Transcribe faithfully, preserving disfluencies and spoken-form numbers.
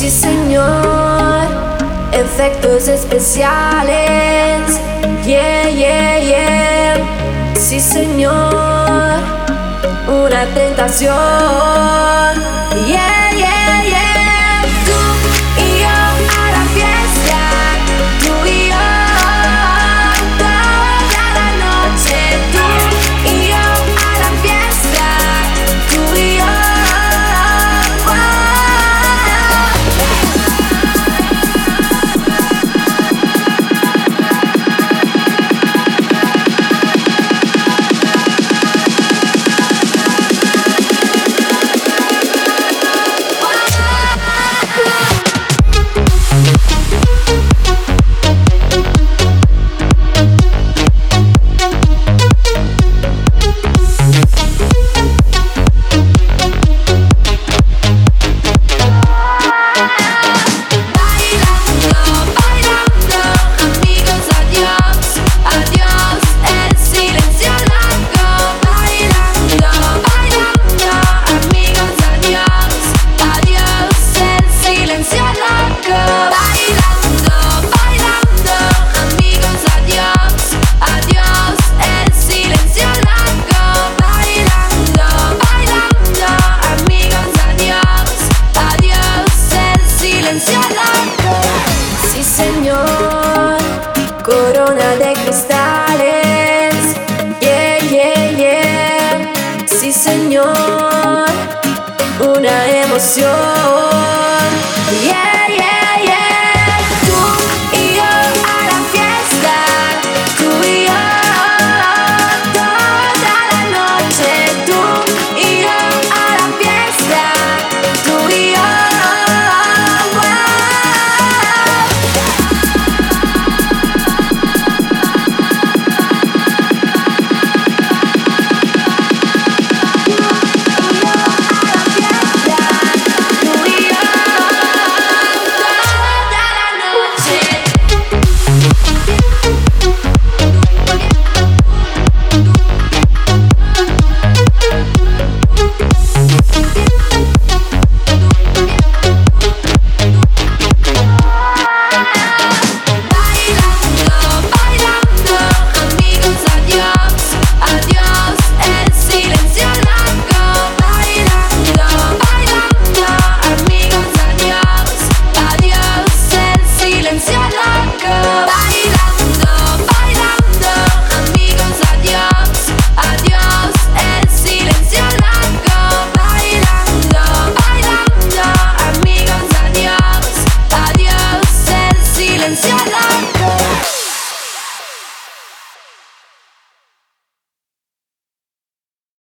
Sí, señor, efectos especiales. Yeah, yeah, yeah. Sí, señor, una tentación. Yeah, yeah, yeah. Tú y yo a la fiesta, tú y yo toda la noche. Tú y yo a la fiesta, tú y yo. Sí, señor, corona de cristales. Yeah, yeah, yeah. Sí, señor, una emoción.